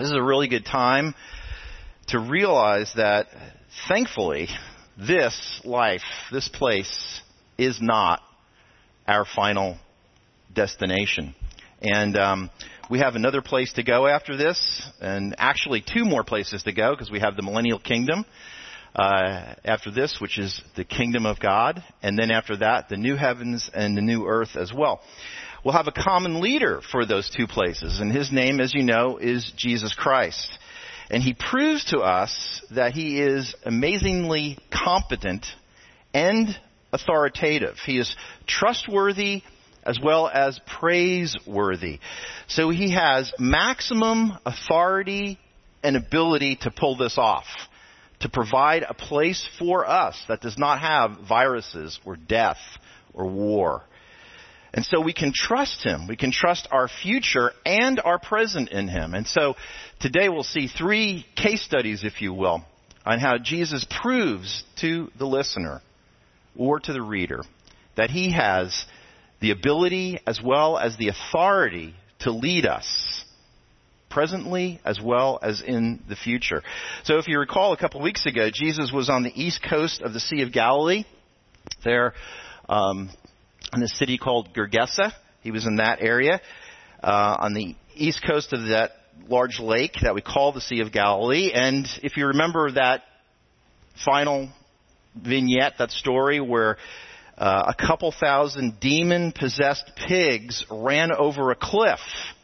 This is a really good time to realize that, thankfully, this life, this place, is not our final destination. And we have another place to go after this, and actually two more places to go, because we have the millennial kingdom after this, which is the kingdom of God, and then after that, the new heavens and the new earth as well. We'll have a common leader for those two places, and his name, as you know, is Jesus Christ. And he proves to us that he is amazingly competent and authoritative. He is trustworthy as well as praiseworthy. So he has maximum authority and ability to pull this off, to provide a place for us that does not have viruses or death or war. And so we can trust him. We can trust our future and our present in him. And so today we'll see three case studies, if you will, on how Jesus proves to the listener or to the reader that he has the ability as well as the authority to lead us presently as well as in the future. So if you recall, a couple of weeks ago, Jesus was on the east coast of the Sea of Galilee. There, in a city called Gergesa. He was in that area on the east coast of that large lake that we call the Sea of Galilee. And if you remember that final vignette, that story where a couple thousand demon-possessed pigs ran over a cliff.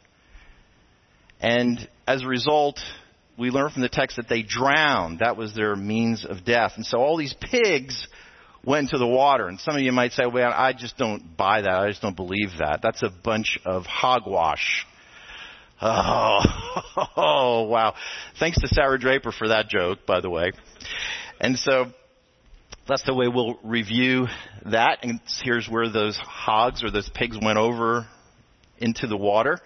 And as a result, we learn from the text that they drowned. That was their means of death. And so all these pigs went into the water. And some of you might say, well, I just don't buy that. I just don't believe that. That's a bunch of hogwash. Oh, wow. Thanks to Sarah Draper for that joke, by the way. And so that's the way we'll review that. And here's where those hogs or those pigs went over into the water.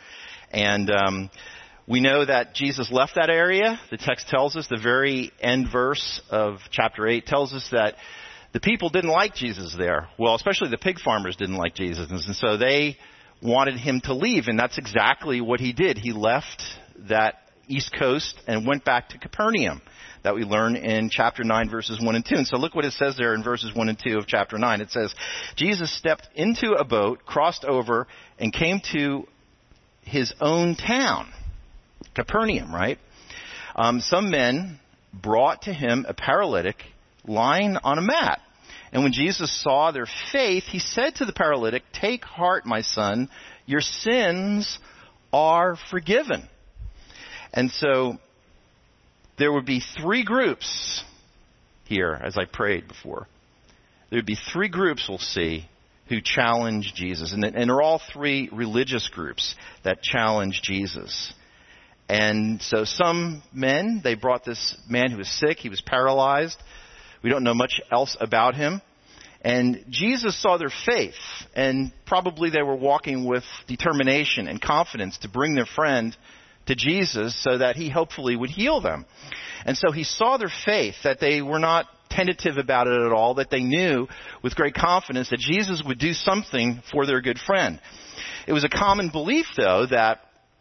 And we know that Jesus left that area. The text tells us, the very end verse of chapter 8 tells us that the people didn't like Jesus there. Well, especially the pig farmers didn't like Jesus. And so they wanted him to leave. And that's exactly what he did. He left that east coast and went back to Capernaum, that we learn in chapter 9, verses 1 and 2. And so look what it says there in verses 1 and 2 of chapter 9. It says, Jesus stepped into a boat, crossed over, and came to his own town, Capernaum, right? Some men brought to him a paralytic lying on a mat. And when Jesus saw their faith, he said to the paralytic, "Take heart, my son, your sins are forgiven." And so there would be three groups here, as I prayed before. There would be three groups we'll see who challenge Jesus. And they're all three religious groups that challenge Jesus. And so some men, they brought this man who was sick. He was paralyzed. We don't know much else about him. And Jesus saw their faith, and probably they were walking with determination and confidence to bring their friend to Jesus so that he hopefully would heal them. And so he saw their faith, that they were not tentative about it at all, that they knew with great confidence that Jesus would do something for their good friend. It was a common belief, though, that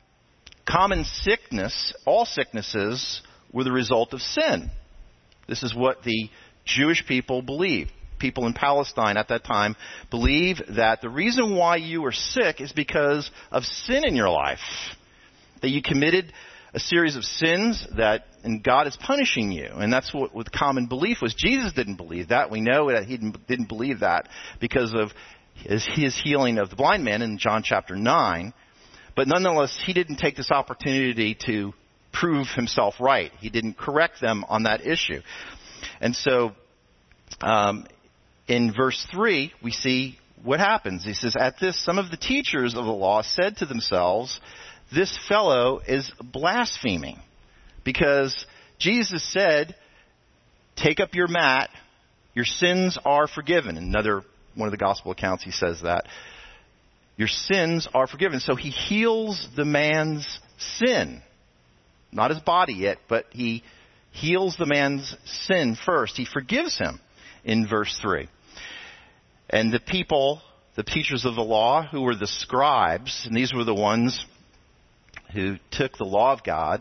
common sickness, all sicknesses, were the result of sin. This is what the Jewish people believed. People in Palestine at that time believed that the reason why you were sick is because of sin in your life. That you committed a series of sins and God is punishing you. And that's what the common belief was. Jesus didn't believe that. We know that he didn't believe that because of his healing of the blind man in John chapter 9. But nonetheless, he didn't take this opportunity to prove himself right. He didn't correct them on that issue. And so in verse 3, we see what happens. He says, "At this, some of the teachers of the law said to themselves, 'This fellow is blaspheming,' because Jesus said, 'Take up your mat, your sins are forgiven.'" In another one of the gospel accounts, he says that. Your sins are forgiven. So he heals the man's sin. Not his body yet, but he heals the man's sin first. He forgives him in verse 3. And the people, the teachers of the law, who were the scribes, and these were the ones who took the law of God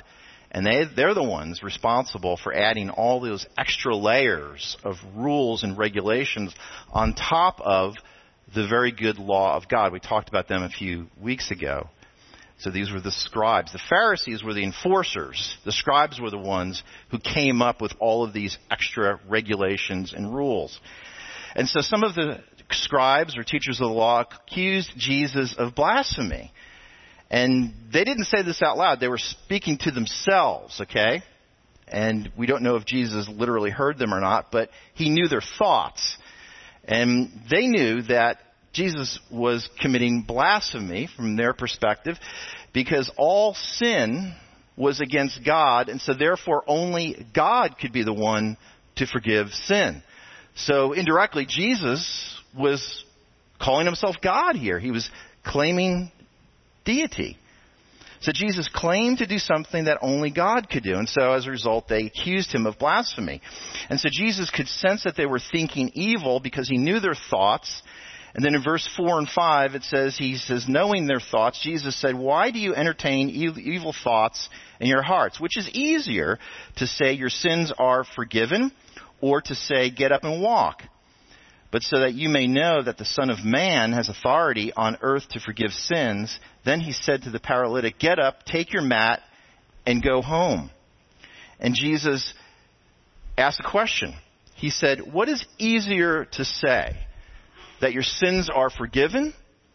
And they're the ones responsible for adding all those extra layers of rules and regulations on top of the very good law of God. We talked about them a few weeks ago. So these were the scribes. The Pharisees were the enforcers. The scribes were the ones who came up with all of these extra regulations and rules. And so some of the scribes or teachers of the law accused Jesus of blasphemy. And they didn't say this out loud. They were speaking to themselves, okay? And we don't know if Jesus literally heard them or not, but he knew their thoughts. And they knew that Jesus was committing blasphemy from their perspective because all sin was against God, and so therefore only God could be the one to forgive sin. So indirectly, Jesus was calling himself God here. He was claiming deity. So Jesus claimed to do something that only God could do. And so as a result, they accused him of blasphemy. And so Jesus could sense that they were thinking evil because he knew their thoughts. And then in verse 4 and 5, he says, knowing their thoughts, Jesus said, why do you entertain evil thoughts in your hearts? Which is easier, to say your sins are forgiven, or to say get up and walk? But so that you may know that the Son of Man has authority on earth to forgive sins. Then he said to the paralytic, get up, take your mat, and go home. And Jesus asked a question. He said, what is easier to say? That your sins are forgiven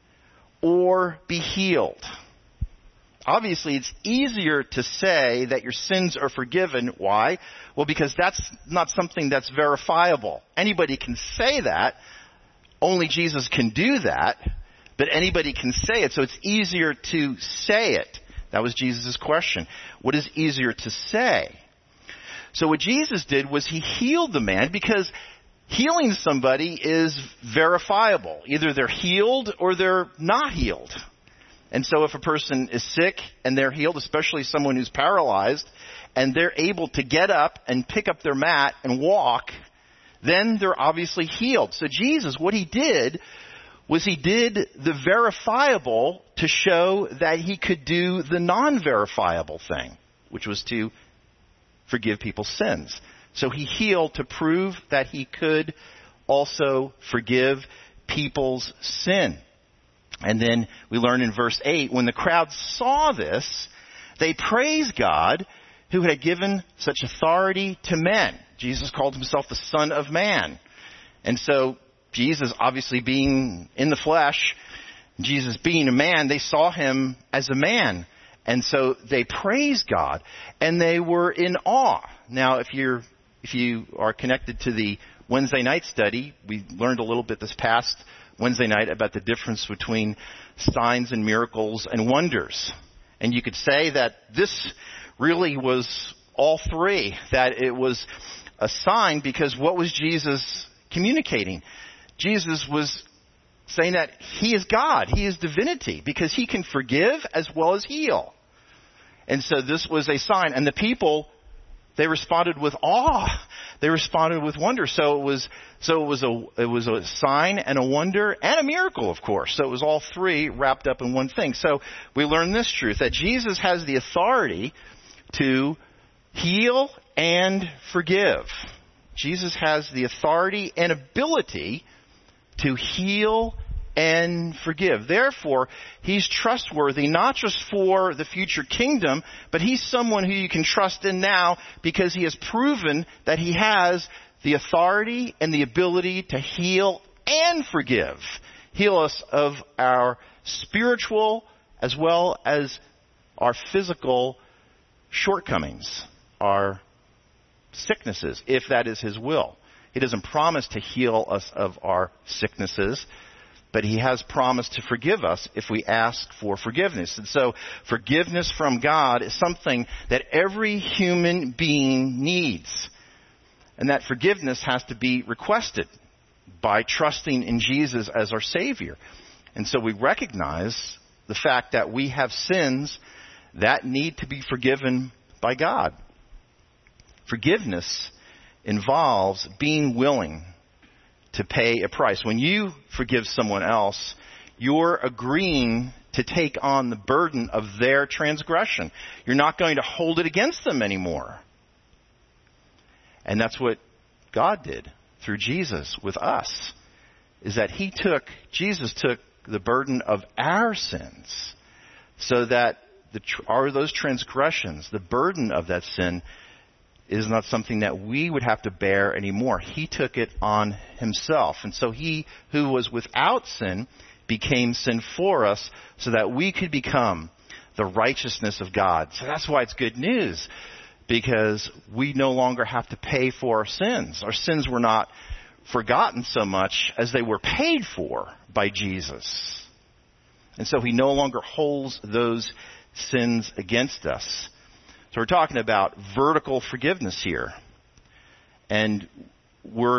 or be healed? Obviously, it's easier to say that your sins are forgiven. Why? Well, because that's not something that's verifiable. Anybody can say that. Only Jesus can do that. But anybody can say it, so it's easier to say it. That was Jesus' question. What is easier to say? So what Jesus did was he healed the man, because healing somebody is verifiable. Either they're healed or they're not healed. And so if a person is sick and they're healed, especially someone who's paralyzed, and they're able to get up and pick up their mat and walk, then they're obviously healed. So Jesus, what he did was he did the verifiable to show that he could do the non-verifiable thing, which was to forgive people's sins. So he healed to prove that he could also forgive people's sin. And then we learn in verse 8, when the crowd saw this, they praised God who had given such authority to men. Jesus called himself the Son of Man. And so Jesus, obviously being in the flesh, Jesus being a man, they saw him as a man. And so they praised God, and they were in awe. Now, if you are connected to the Wednesday night study, we learned a little bit this past Wednesday night about the difference between signs and miracles and wonders. And you could say that this really was all three, that it was a sign, because what was Jesus communicating? Jesus was saying that he is God, he is divinity, because he can forgive as well as heal. And so this was a sign, and the people, they responded with awe. They responded with wonder. So it was a sign and a wonder and a miracle, of course. So it was all three wrapped up in one thing. So we learn this truth, that Jesus has the authority to heal and forgive. Jesus has the authority and ability to heal and forgive. Therefore, he's trustworthy not just for the future kingdom, but he's someone who you can trust in now, because he has proven that he has the authority and the ability to heal and forgive. Heal us of our spiritual as well as our physical shortcomings, our sicknesses, if that is his will. He doesn't promise to heal us of our sicknesses, but he has promised to forgive us if we ask for forgiveness. And so forgiveness from God is something that every human being needs. And that forgiveness has to be requested by trusting in Jesus as our Savior. And so we recognize the fact that we have sins that need to be forgiven by God. Forgiveness involves being willing to pay a price. When you forgive someone else, you're agreeing to take on the burden of their transgression. You're not going to hold it against them anymore. And that's what God did through Jesus with us, is that Jesus took the burden of our sins, so that those transgressions, the burden of that sin, is not something that we would have to bear anymore. He took it on himself. And so he who was without sin became sin for us, so that we could become the righteousness of God. So that's why it's good news, because we no longer have to pay for our sins. Our sins were not forgotten so much as they were paid for by Jesus. And so he no longer holds those sins against us. So we're talking about vertical forgiveness here. And we're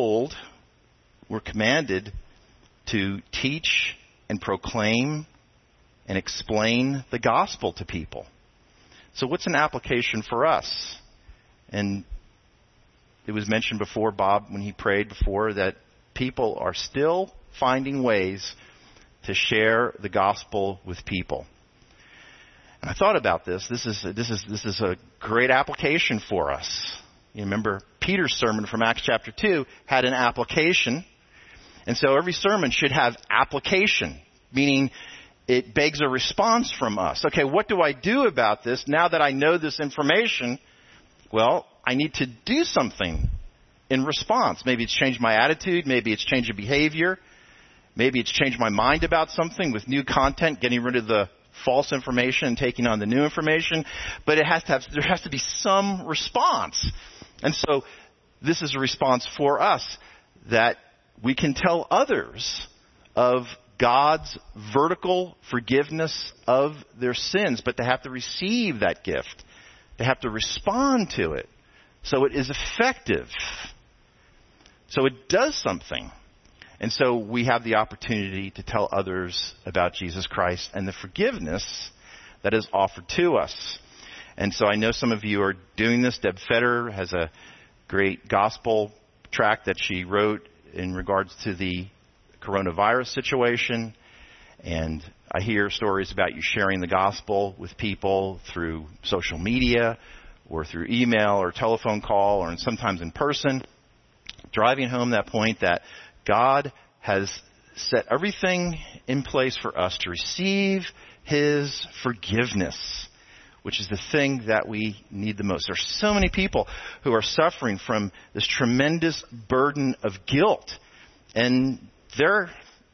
commanded to teach and proclaim and explain the gospel to people. So what's an application for us? And it was mentioned before, Bob, when he prayed before, that people are still finding ways to share the gospel with people. And I thought about this. This is a great application for us. You remember Peter's sermon from Acts chapter 2 had an application. And so every sermon should have application, meaning it begs a response from us. Okay, what do I do about this now that I know this information? Well, I need to do something in response. Maybe it's changed my attitude. Maybe it's changed a behavior. Maybe it's changed my mind about something with new content, getting rid of the false information and taking on the new information. But there has to be some response. And so this is a response for us, that we can tell others of God's vertical forgiveness of their sins, but they have to receive that gift. They have to respond to it. So it is effective. So it does something. And so we have the opportunity to tell others about Jesus Christ and the forgiveness that is offered to us. And so I know some of you are doing this. Deb Fetter has a great gospel tract that she wrote in regards to the coronavirus situation. And I hear stories about you sharing the gospel with people through social media or through email or telephone call or sometimes in person, driving home that point that God has set everything in place for us to receive his forgiveness, which is the thing that we need the most. There's so many people who are suffering from this tremendous burden of guilt, and they're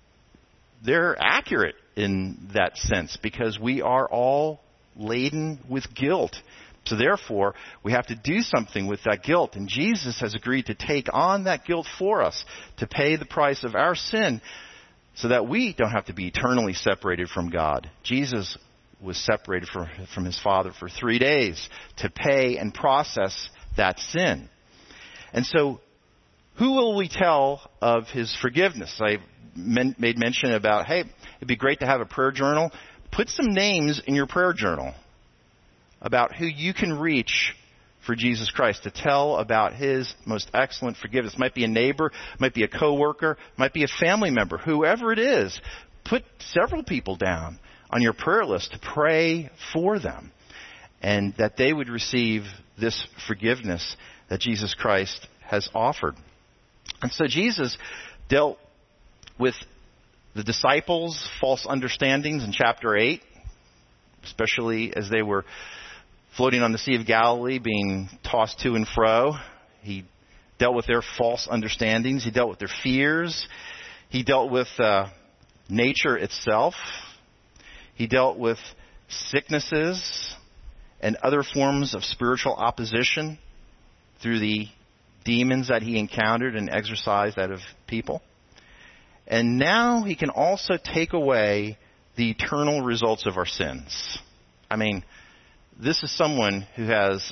accurate in that sense, because we are all laden with guilt. So therefore, we have to do something with that guilt. And Jesus has agreed to take on that guilt for us, to pay the price of our sin, so that we don't have to be eternally separated from God. Jesus was separated from his Father for 3 days to pay and process that sin. And so, who will we tell of his forgiveness? I made mention about, hey, it'd be great to have a prayer journal. Put some names in your prayer journal about who you can reach for Jesus Christ, to tell about his most excellent forgiveness. Might be a neighbor, might be a coworker, might be a family member, whoever it is. Put several people down on your prayer list to pray for them, and that they would receive this forgiveness that Jesus Christ has offered. And so Jesus dealt with the disciples' false understandings in chapter 8, especially as they were floating on the Sea of Galilee, being tossed to and fro. He dealt with their false understandings. He dealt with their fears. He dealt with nature itself. He dealt with sicknesses and other forms of spiritual opposition through the demons that he encountered and exorcised out of people. And now he can also take away the eternal results of our sins. I mean, this is someone who has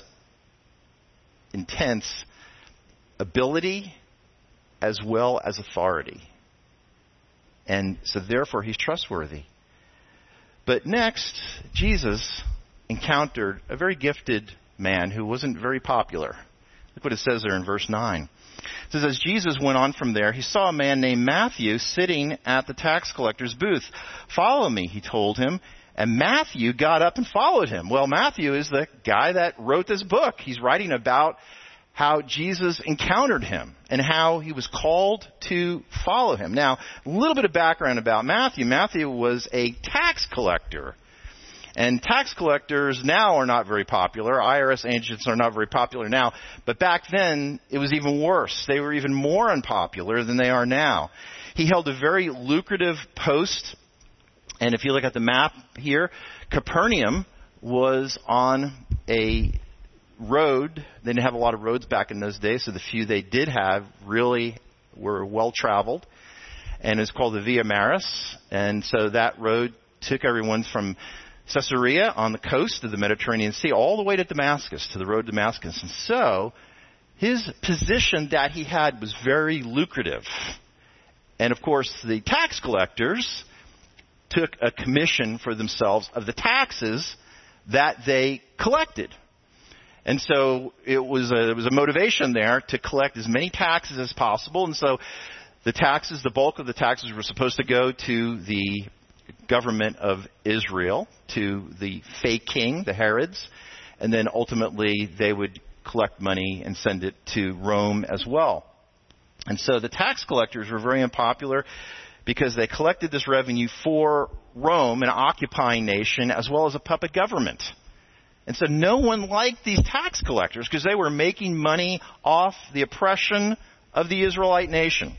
intense ability as well as authority. And so therefore he's trustworthy. But next, Jesus encountered a very gifted man who wasn't very popular. Look what it says there in verse 9. It says, as Jesus went on from there, he saw a man named Matthew sitting at the tax collector's booth. Follow me, he told him. And Matthew got up and followed him. Well, Matthew is the guy that wrote this book. He's writing about how Jesus encountered him and how he was called to follow him. Now, a little bit of background about Matthew. Matthew was a tax collector. And tax collectors now are not very popular. IRS agents are not very popular now. But back then, it was even worse. They were even more unpopular than they are now. He held a very lucrative post. And if you look at the map here, Capernaum was on a road. They didn't have a lot of roads back in those days, so the few they did have really were well traveled. And it's called the Via Maris. And so that road took everyone from Caesarea on the coast of the Mediterranean Sea all the way to Damascus, to the road to Damascus. And so his position that he had was very lucrative. And of course, the tax collectors took a commission for themselves of the taxes that they collected. And so there was a motivation there to collect as many taxes as possible. And so the bulk of the taxes were supposed to go to the government of Israel, to the fake king, the Herods, and then ultimately they would collect money and send it to Rome as well. And so the tax collectors were very unpopular because they collected this revenue for Rome, an occupying nation, as well as a puppet government. And so no one liked these tax collectors because they were making money off the oppression of the Israelite nation.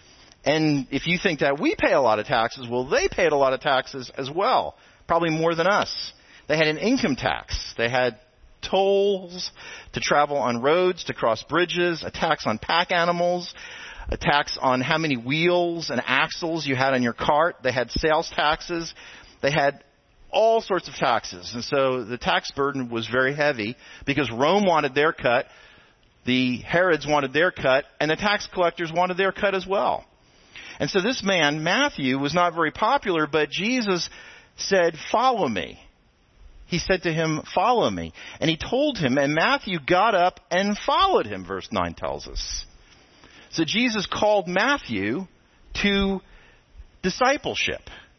And if you think that we pay a lot of taxes, well, they paid a lot of taxes as well, probably more than us. They had an income tax. They had tolls to travel on roads, to cross bridges, a tax on pack animals, a tax on how many wheels and axles you had on your cart. They had sales taxes. They had all sorts of taxes. And so the tax burden was very heavy because Rome wanted their cut, the Herods wanted their cut, and the tax collectors wanted their cut as well. And so this man, Matthew, was not very popular, but Jesus said, follow me. He said to him, follow me. And he told him, and Matthew got up and followed him, verse 9 tells us. So Jesus called Matthew to discipleship.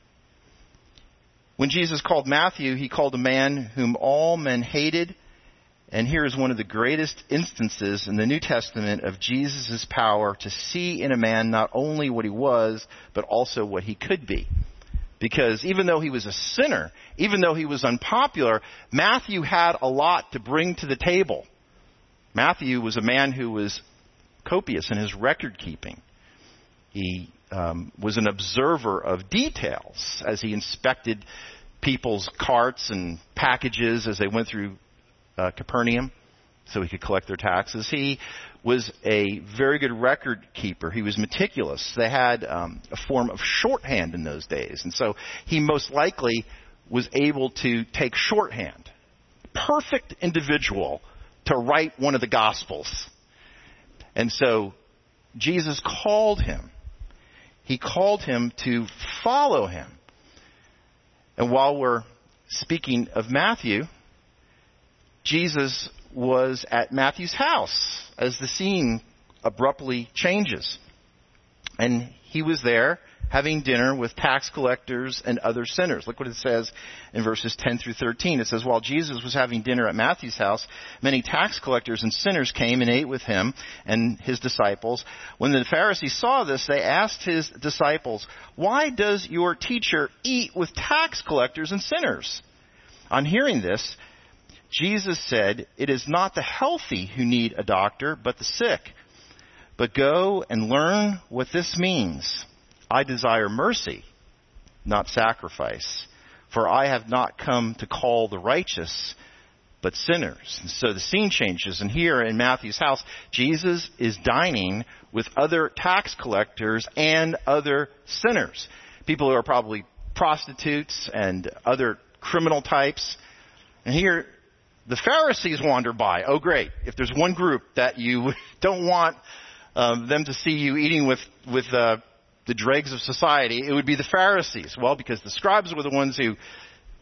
When Jesus called Matthew, he called a man whom all men hated. And here is one of the greatest instances in the New Testament of Jesus' power to see in a man not only what he was, but also what he could be. Because even though he was a sinner, even though he was unpopular, Matthew had a lot to bring to the table. Matthew was a man who was copious in his record keeping. He was an observer of details as he inspected people's carts and packages as they went through Capernaum so he could collect their taxes. He was a very good record keeper. He was meticulous. They had a form of shorthand in those days. And so he most likely was able to take shorthand. Perfect individual to write one of the Gospels. And so Jesus called him. He called him to follow him. And while we're speaking of Matthew, Jesus was at Matthew's house as the scene abruptly changes. And he was there having dinner with tax collectors and other sinners. Look what it says in verses 10 through 13. It says, while Jesus was having dinner at Matthew's house, many tax collectors and sinners came and ate with him and his disciples. When the Pharisees saw this, they asked his disciples, why does your teacher eat with tax collectors and sinners? On hearing this, Jesus said, it is not the healthy who need a doctor, but the sick. But go and learn what this means. I desire mercy, not sacrifice. For I have not come to call the righteous, but sinners. And so the scene changes. And here in Matthew's house, Jesus is dining with other tax collectors and other sinners. People who are probably prostitutes and other criminal types. And here the Pharisees wander by. Oh, great. If there's one group that you don't want them to see you eating with the dregs of society, it would be the Pharisees. Well, because the scribes were the ones who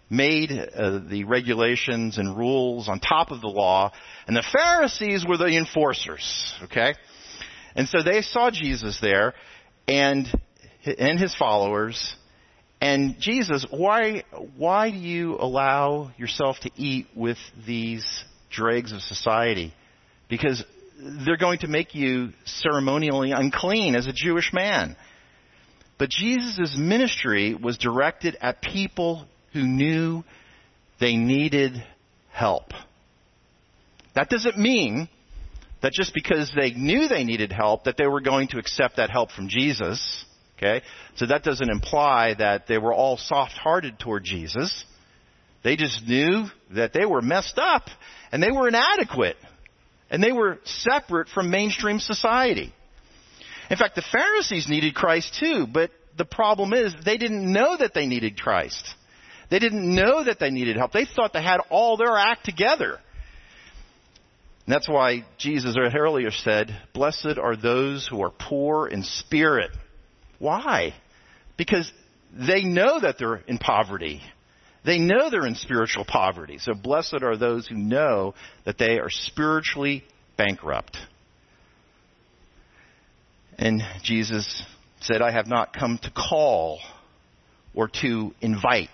made the regulations and rules on top of the law, and the Pharisees were the enforcers, okay? And so they saw Jesus there and his followers, and Jesus, why do you allow yourself to eat with these dregs of society? Because they're going to make you ceremonially unclean as a Jewish man. But Jesus' ministry was directed at people who knew they needed help. That doesn't mean that just because they knew they needed help, that they were going to accept that help from Jesus. Okay? So that doesn't imply that they were all soft-hearted toward Jesus. They just knew that they were messed up and they were inadequate and they were separate from mainstream society. In fact, the Pharisees needed Christ too, but the problem is they didn't know that they needed Christ. They didn't know that they needed help. They thought they had all their act together. And that's why Jesus earlier said, "Blessed are those who are poor in spirit." Why? Because they know that they're in poverty. They know they're in spiritual poverty. So blessed are those who know that they are spiritually bankrupt. And Jesus said, "I have not come to call or to invite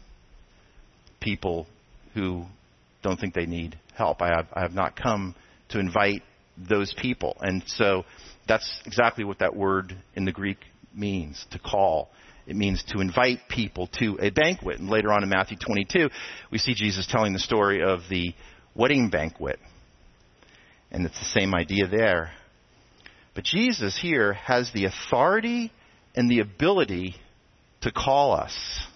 people who don't think they need help. I have not come to invite those people." And so that's exactly what that word in the Greek means, to call. It means to invite people to a banquet. And later on in Matthew 22, we see Jesus telling the story of the wedding banquet. And it's the same idea there. But Jesus here has the authority and the ability to call us.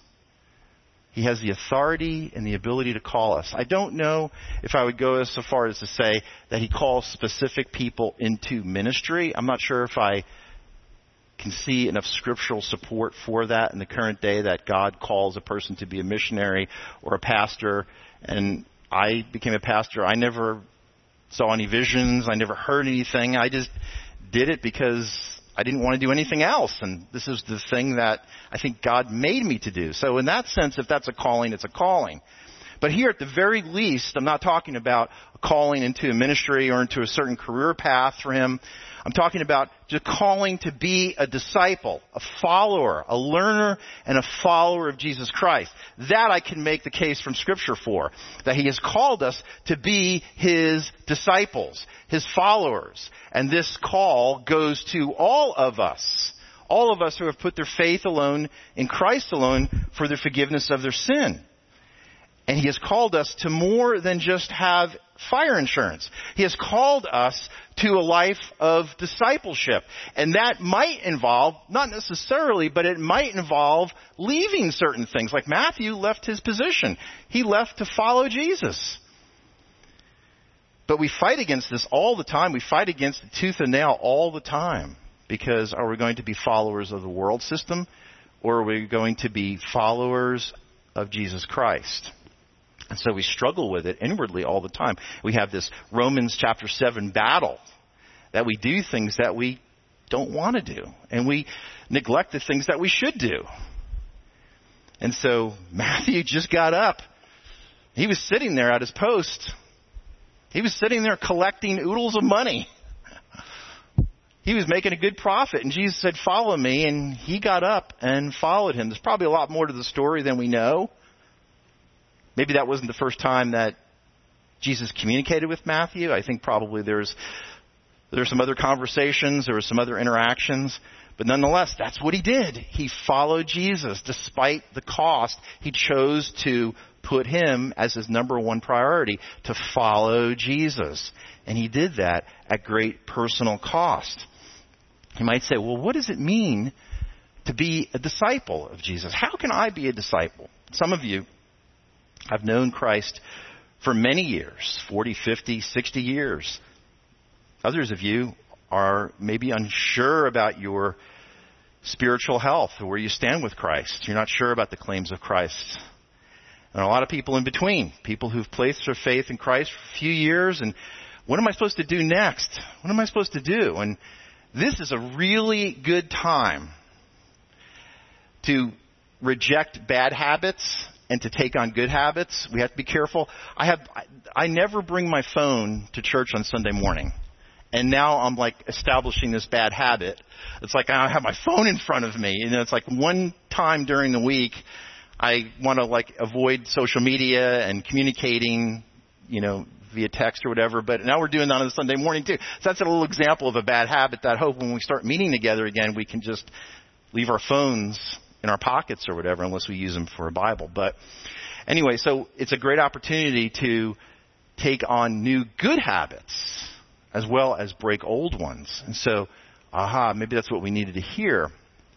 He has the authority and the ability to call us. I don't know if I would go so far as to say that he calls specific people into ministry. I'm not sure if I can see enough scriptural support for that in the current day, that God calls a person to be a missionary or a pastor. And I became a pastor. I never saw any visions. I never heard anything. I just did it because I didn't want to do anything else. And this is the thing that I think God made me to do. So in that sense, if that's a calling, it's a calling. But here at the very least, I'm not talking about a calling into a ministry or into a certain career path for him. I'm talking about just calling to be a disciple, a follower, a learner, and a follower of Jesus Christ. That I can make the case from Scripture for. That he has called us to be his disciples, his followers. And this call goes to all of us who have put their faith alone in Christ alone for the forgiveness of their sin. And he has called us to more than just have fire insurance. He has called us to a life of discipleship. And that might involve, not necessarily, but it might involve leaving certain things. Like Matthew left his position. He left to follow Jesus. But we fight against this all the time. We fight against it tooth and nail all the time. Because are we going to be followers of the world system? Or are we going to be followers of Jesus Christ? And so we struggle with it inwardly all the time. We have this Romans chapter 7 battle that we do things that we don't want to do. And we neglect the things that we should do. And so Matthew just got up. He was sitting there at his post. He was sitting there collecting oodles of money. He was making a good profit. And Jesus said, "Follow me." And he got up and followed him. There's probably a lot more to the story than we know. Maybe that wasn't the first time that Jesus communicated with Matthew. I think probably there's some other conversations, there were some other interactions. But nonetheless, that's what he did. He followed Jesus despite the cost. He chose to put him as his number one priority, to follow Jesus. And he did that at great personal cost. You might say, well, what does it mean to be a disciple of Jesus? How can I be a disciple? Some of you have known Christ for many years, 40, 50, 60 years. Others of you are maybe unsure about your spiritual health or where you stand with Christ. You're not sure about the claims of Christ. And a lot of people in between, people who've placed their faith in Christ for a few years, and what am I supposed to do next? What am I supposed to do? And this is a really good time to reject bad habits, and to take on good habits, we have to be careful. I never bring my phone to church on Sunday morning. And now I'm like establishing this bad habit. It's like I have my phone in front of me. It's like one time during the week I want to like avoid social media and communicating, via text or whatever. But now we're doing that on a Sunday morning too. So that's a little example of a bad habit that I hope when we start meeting together again, we can just leave our phones in our pockets or whatever, unless we use them for a Bible. But anyway, so it's a great opportunity to take on new good habits as well as break old ones. And so, maybe that's what we needed to hear.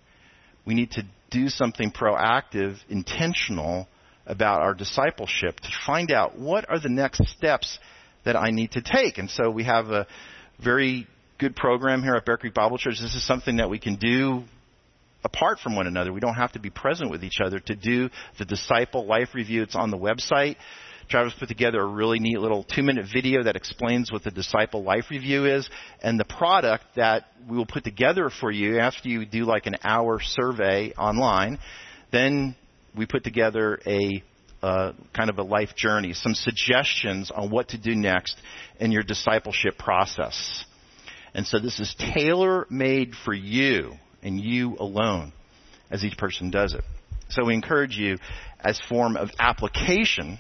We need to do something proactive, intentional about our discipleship to find out what are the next steps that I need to take. And so we have a very good program here at Bear Creek Bible Church. This is something that we can do apart from one another. We don't have to be present with each other to do the Disciple Life Review. It's on the website. Travis put together a really neat little 2-minute video that explains what the Disciple Life Review is, and the product that we will put together for you after you do like an hour survey online. Then we put together a kind of a life journey, some suggestions on what to do next in your discipleship process. And so this is tailor-made for you and you alone as each person does it. So we encourage you as form of application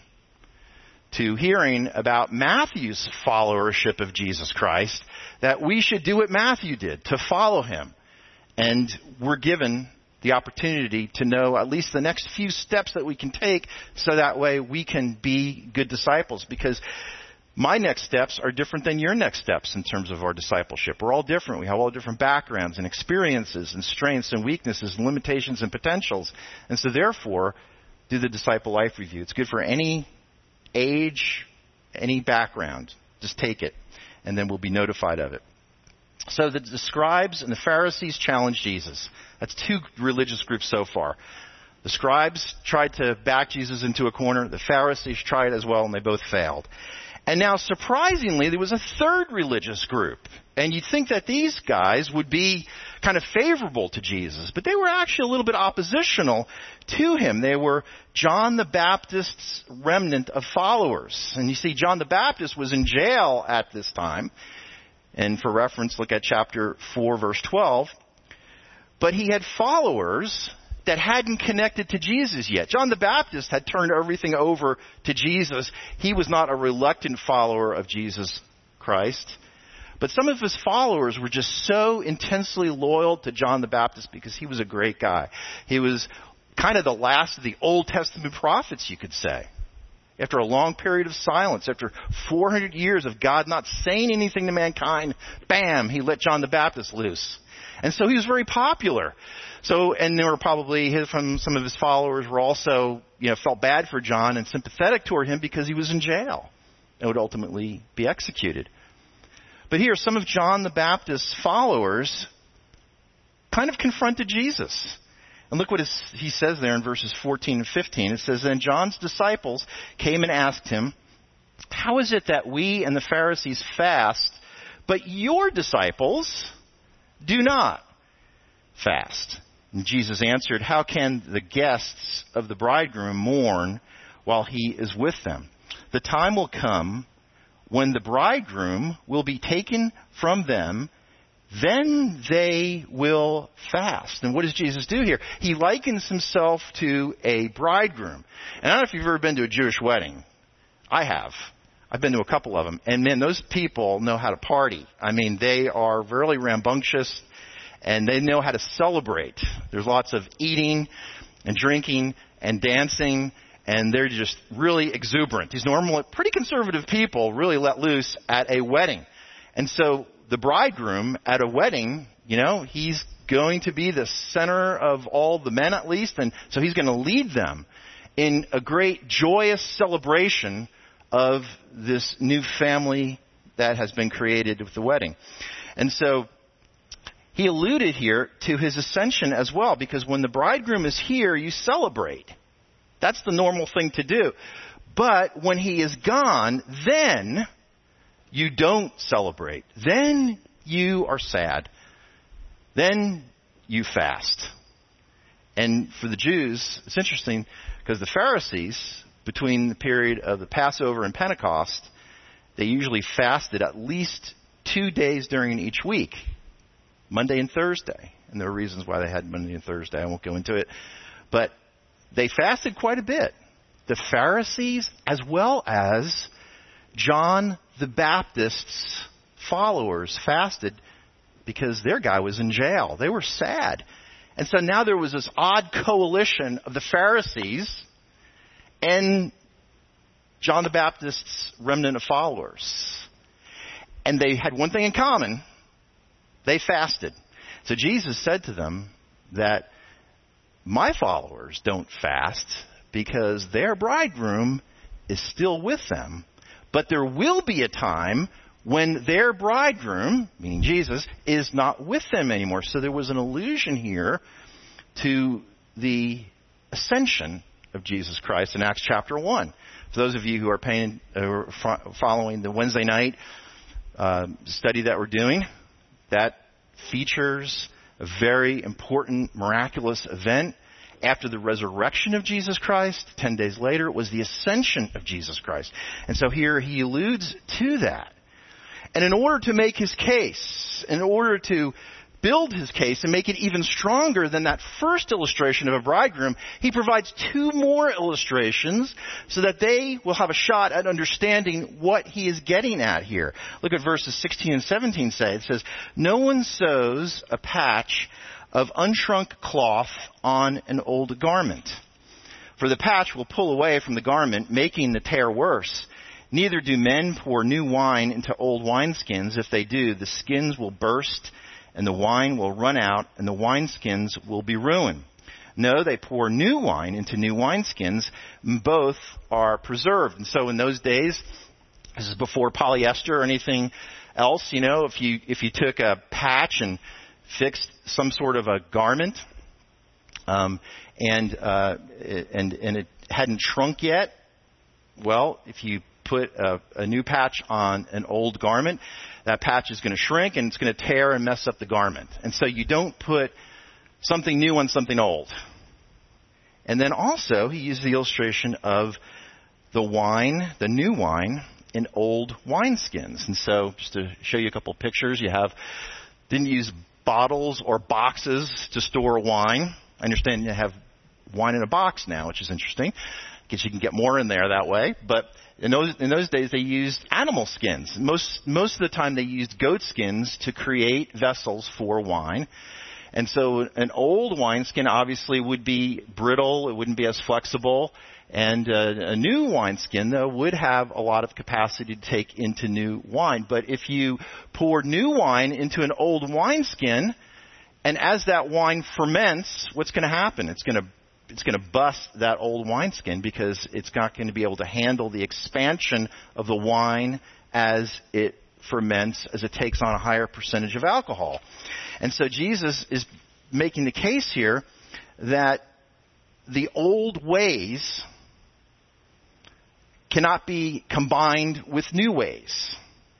to hearing about Matthew's followership of Jesus Christ, that we should do what Matthew did, to follow him. And we're given the opportunity to know at least the next few steps that we can take so that way we can be good disciples. Because my next steps are different than your next steps in terms of our discipleship. We're all different. We have all different backgrounds and experiences and strengths and weaknesses and limitations and potentials. And so therefore, do the Disciple Life Review. It's good for any age, any background. Just take it, and then we'll be notified of it. So the scribes and the Pharisees challenged Jesus. That's 2 religious groups so far. The scribes tried to back Jesus into a corner. The Pharisees tried as well, and they both failed. And now, surprisingly, there was a 3rd religious group. And you'd think that these guys would be kind of favorable to Jesus, but they were actually a little bit oppositional to him. They were John the Baptist's remnant of followers. And you see, John the Baptist was in jail at this time. And for reference, look at chapter 4, verse 12. But he had followers that hadn't connected to Jesus yet. John the Baptist had turned everything over to Jesus. He was not a reluctant follower of Jesus Christ. But some of his followers were just so intensely loyal to John the Baptist because he was a great guy. He was kind of the last of the Old Testament prophets, you could say. After a long period of silence, after 400 years of God not saying anything to mankind, bam, he let John the Baptist loose. And so he was very popular. And there were probably some of his followers were also, felt bad for John and sympathetic toward him because he was in jail and would ultimately be executed. But here, some of John the Baptist's followers kind of confronted Jesus. And look what he says there in verses 14 and 15. It says, "Then John's disciples came and asked him, 'How is it that we and the Pharisees fast, but your disciples do not fast?' And Jesus answered, 'How can the guests of the bridegroom mourn while he is with them? The time will come when the bridegroom will be taken from them, then they will fast.'" And what does Jesus do here? He likens himself to a bridegroom. And I don't know if you've ever been to a Jewish wedding. I have. I've been to a couple of them. And man, those people know how to party. I mean, they are really rambunctious and they know how to celebrate. There's lots of eating and drinking and dancing, and they're just really exuberant. These normal, pretty conservative people really let loose at a wedding. And so the bridegroom at a wedding, he's going to be the center of all the men at least, and so he's going to lead them in a great joyous celebration of this new family that has been created with the wedding. And so he alluded here to his ascension as well, because when the bridegroom is here, you celebrate. That's the normal thing to do. But when he is gone, then you don't celebrate. Then you are sad. Then you fast. And for the Jews, it's interesting, Because the Pharisees, between the period of the Passover and Pentecost, they usually fasted at least 2 days during each week, Monday and Thursday. And there are reasons why they had Monday and Thursday. I won't go into it. But they fasted quite a bit. The Pharisees, as well as John the Baptist's followers, fasted because their guy was in jail. They were sad. And so now there was this odd coalition of the Pharisees and John the Baptist's remnant of followers. And they had one thing in common. They fasted. So Jesus said to them that my followers don't fast because their bridegroom is still with them. But there will be a time when their bridegroom, meaning Jesus, is not with them anymore. So there was an allusion here to the ascension of Jesus Christ in Acts chapter 1. For those of you who are following the Wednesday night study that we're doing, that features a very important, miraculous event. After the resurrection of Jesus Christ, 10 days later, it was the ascension of Jesus Christ. And so here he alludes to that. And in order to make his case, in order to build his case and make it even stronger than that first illustration of a bridegroom, he provides two more illustrations so that they will have a shot at understanding what he is getting at here. Look at verses 16 and 17 say. It says, "No one sews a patch of unshrunk cloth on an old garment. For the patch will pull away from the garment, making the tear worse. Neither do men pour new wine into old wineskins. If they do, the skins will burst, and the wine will run out, and the wineskins will be ruined. No, they pour new wine into new wineskins, and both are preserved." And so in those days, this is before polyester or anything else, if you took a patch and fixed some sort of a garment, and it hadn't shrunk yet, well, if you put a new patch on an old garment, that patch is going to shrink and it's going to tear and mess up the garment. And so you don't put something new on something old. And then also he used the illustration of the wine, the new wine, in old wineskins. And so just to show you a couple of pictures, didn't use bottles or boxes to store wine. I understand you have wine in a box now, which is interesting. I guess you can get more in there that way. But in those days, they used animal skins. Most of the time, they used goat skins to create vessels for wine. And so an old wineskin obviously would be brittle. It wouldn't be as flexible. And a new wineskin, though, would have a lot of capacity to take into new wine. But if you pour new wine into an old wineskin, and as that wine ferments, what's going to happen? It's going to bust that old wineskin because it's not going to be able to handle the expansion of the wine as it ferments, as it takes on a higher percentage of alcohol. And so Jesus is making the case here that the old ways cannot be combined with new ways.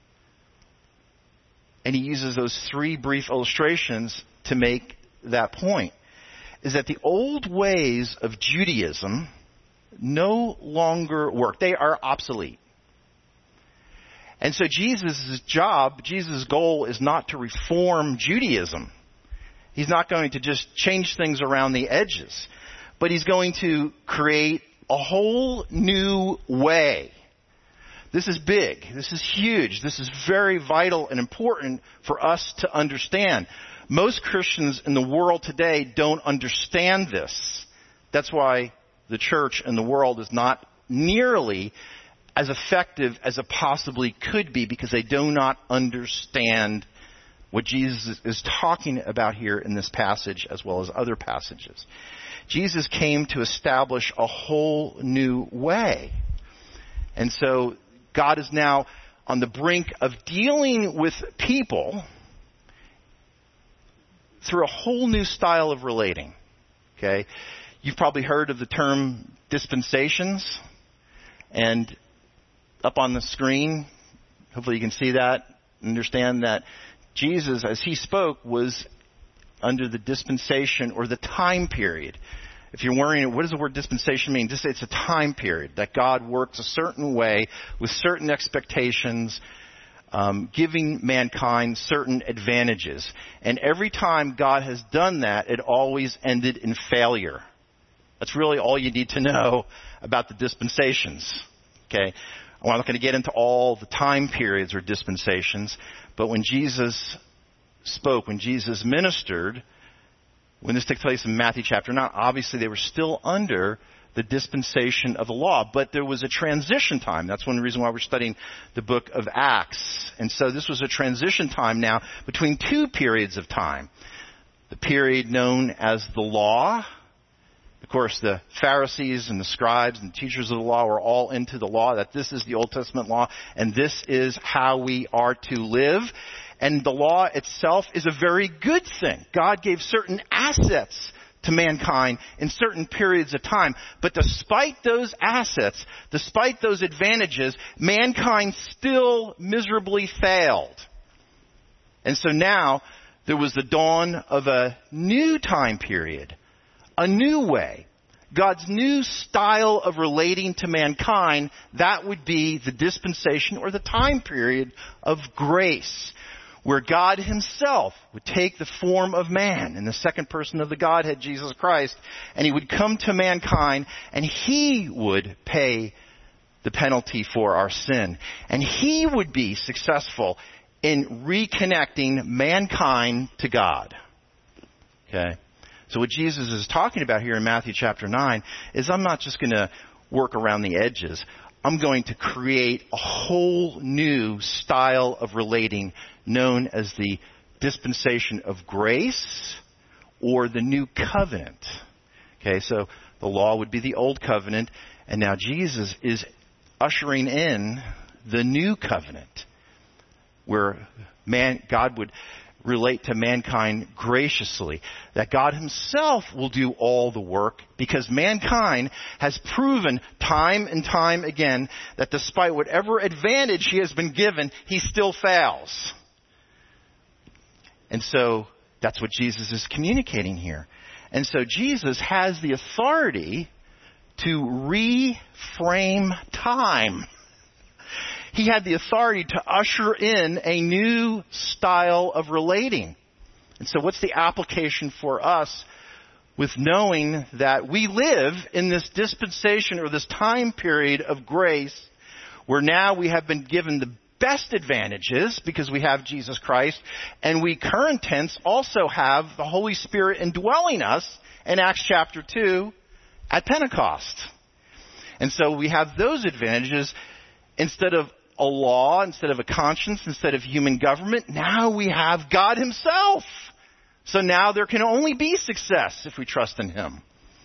And he uses those three brief illustrations to make that point. Is that the old ways of Judaism no longer work. They are obsolete. And so Jesus' goal is not to reform Judaism. He's not going to just change things around the edges. But he's going to create a whole new way. This is big. This is huge. This is very vital and important for us to understand. Most Christians in the world today don't understand this. That's why the church in the world is not nearly as effective as it possibly could be, because they do not understand what Jesus is talking about here in this passage as well as other passages. Jesus came to establish a whole new way. And so God is now on the brink of dealing with people through a whole new style of relating. Okay? You've probably heard of the term dispensations. And up on the screen, hopefully you can see that, understand that Jesus, as he spoke, was under the dispensation or the time period. if you're wondering, what does the word dispensation mean? Just say it's a time period that God works a certain way with certain expectations, giving mankind certain advantages. And every time God has done that, it always ended in failure. That's really all you need to know about the dispensations. Okay? I'm not going to get into all the time periods or dispensations, but when Jesus spoke, when Jesus ministered, when this took place in Matthew chapter 9, obviously they were still under the dispensation of the law, but there was a transition time. That's one reason why we're studying the book of Acts. And so this was a transition time now between two periods of time. The period known as the law. Of course, the Pharisees and the scribes and teachers of the law were all into the law, that this is the Old Testament law, and this is how we are to live. And the law itself is a very good thing. God gave certain assets to mankind in certain periods of time. But despite those assets, despite those advantages, mankind still miserably failed. And so now there was the dawn of a new time period, a new way, God's new style of relating to mankind. That would be the dispensation or the time period of grace, where God himself would take the form of man in the second person of the Godhead, Jesus Christ, and he would come to mankind and he would pay the penalty for our sin. And he would be successful in reconnecting mankind to God. Okay? So what Jesus is talking about here in Matthew chapter 9 is, I'm not just going to work around the edges. I'm going to create a whole new style of relating known as the dispensation of grace or the new covenant. Okay, so the law would be the old covenant, and now Jesus is ushering in the new covenant where God would relate to mankind graciously, that God himself will do all the work, because mankind has proven time and time again that despite whatever advantage he has been given, he still fails. And so that's what Jesus is communicating here. And so Jesus has the authority to reframe time. He had the authority to usher in a new style of relating. And so what's the application for us with knowing that we live in this dispensation or this time period of grace where now we have been given the best advantages because we have Jesus Christ, and we current tense also have the Holy Spirit indwelling us in Acts chapter 2 at Pentecost. And so we have those advantages. Instead of a law, instead of a conscience, instead of human government, now we have God himself. So now there can only be success if we trust in him.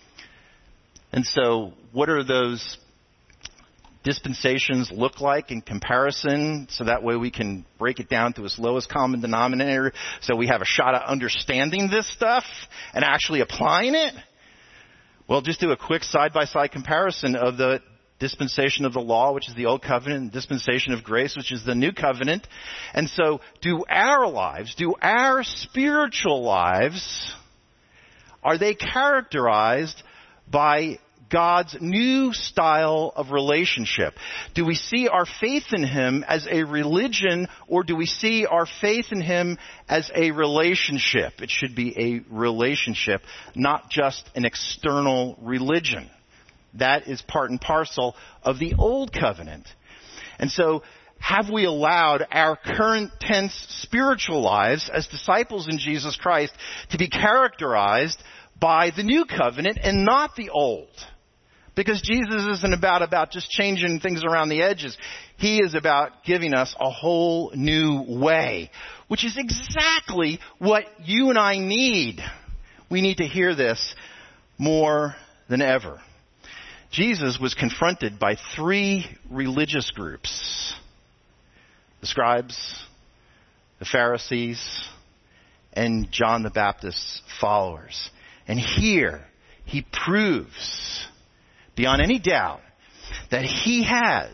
And so what are those dispensations look like in comparison, so that way we can break it down to its lowest common denominator, so we have a shot at understanding this stuff and actually applying it? Well, just do a quick side-by-side comparison of the dispensation of the law, which is the old covenant, and dispensation of grace, which is the new covenant. And so do our lives, do our spiritual lives, are they characterized by God's new style of relationship? Do we see our faith in him as a religion, or do we see our faith in him as a relationship? It should be a relationship, not just an external religion. That is part and parcel of the old covenant. And so have we allowed our current tense spiritual lives as disciples in Jesus Christ to be characterized by the new covenant and not the old? Because Jesus isn't about just changing things around the edges. He is about giving us a whole new way, which is exactly what you and I need. We need to hear this more than ever. Jesus was confronted by three religious groups: the scribes, the Pharisees, and John the Baptist's followers. And here he proves beyond any doubt that he has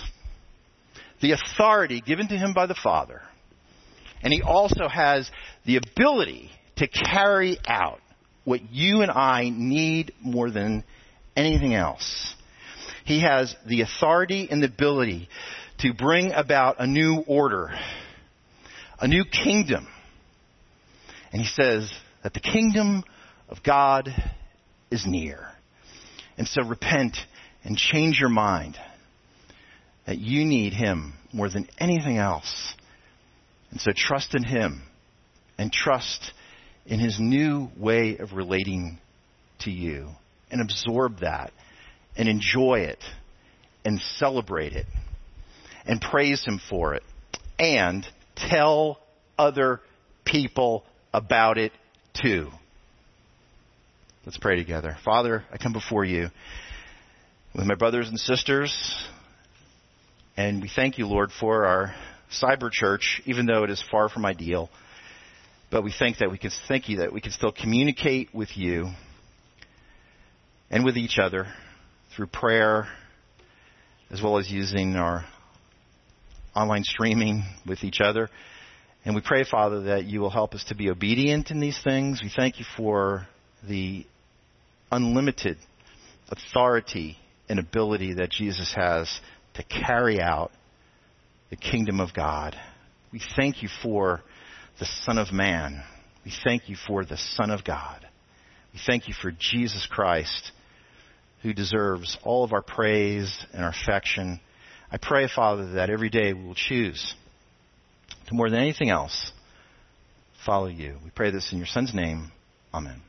the authority given to him by the Father, and he also has the ability to carry out what you and I need more than anything else. He has the authority and the ability to bring about a new order, a new kingdom. And he says that the kingdom of God is near. And so repent and change your mind that you need him more than anything else. And so trust in him and trust in his new way of relating to you, and absorb that and enjoy it and celebrate it and praise him for it and tell other people about it too. Let's pray together. Father, I come before you with my brothers and sisters, and we thank you, Lord, for our cyber church, even though it is far from ideal. But we thank you that we can still communicate with you and with each other through prayer, as well as using our online streaming with each other. And we pray, Father, that you will help us to be obedient in these things. We thank you for the unlimited authority and ability that Jesus has to carry out the kingdom of God. We thank you for the Son of Man. We thank you for the Son of God. We thank you for Jesus Christ, who deserves all of our praise and our affection. I pray, Father, that every day we will choose to, more than anything else, follow you. We pray this in your Son's name. Amen.